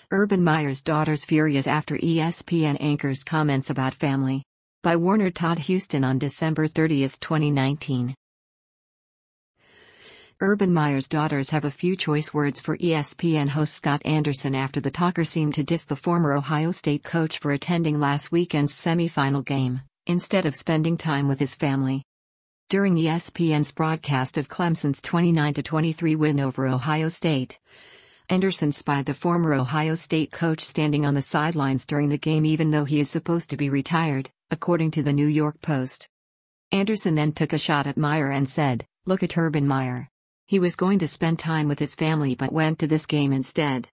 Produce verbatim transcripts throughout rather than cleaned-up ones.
Urban Meyer's daughter's furious after E S P N anchor's comments about family. By Warner Todd Houston on December thirtieth, twenty nineteen. Urban Meyer's daughters have a few choice words for E S P N host Scott Anderson after the talker seemed to diss the former Ohio State coach for attending last weekend's semifinal game, instead of spending time with his family. During E S P N's broadcast of Clemson's twenty-nine to twenty-three win over Ohio State, Anderson spied the former Ohio State coach standing on the sidelines during the game even though he is supposed to be retired, according to the New York Post. Anderson then took a shot at Meyer and said, "Look at Urban Meyer. He was going to spend time with his family but went to this game instead."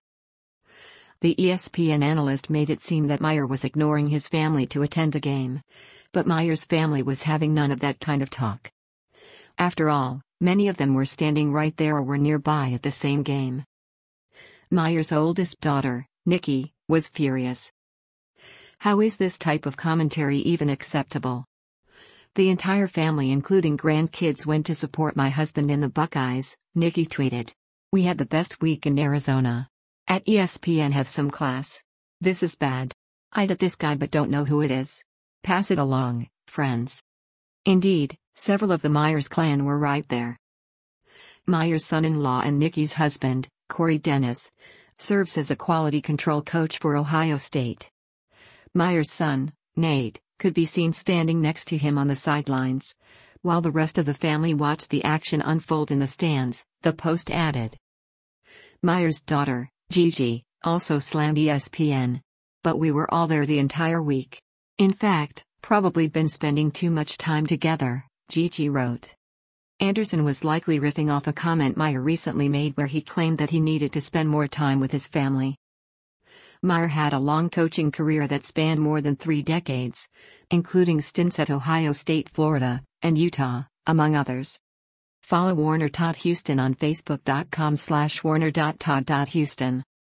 The E S P N analyst made it seem that Meyer was ignoring his family to attend the game. But Meyer's family was having none of that kind of talk. After all, many of them were standing right there or were nearby at the same game. Meyer's oldest daughter, Nikki, was furious. "How is this type of commentary even acceptable? The entire family including grandkids went to support my husband in the Buckeyes," Nikki tweeted. "We had the best week in Arizona. At E S P N have some class. This is bad. I'd at this guy but don't know who it is. Pass it along, friends." Indeed, several of the Myers clan were right there. Meyer's son-in-law and Nikki's husband, Corey Dennis, serves as a quality control coach for Ohio State. Meyer's son, Nate, could be seen standing next to him on the sidelines, while the rest of the family watched the action unfold in the stands, the Post added. Meyer's daughter, Gigi, also slammed E S P N. "But we were all there the entire week. In fact, probably been spending too much time together," Gigi wrote. Anderson was likely riffing off a comment Meyer recently made where he claimed that he needed to spend more time with his family. Meyer had a long coaching career that spanned more than three decades, including stints at Ohio State, Florida, and Utah, among others. Follow Warner Todd Houston on Facebook dot com slash warner dot todd dot houston.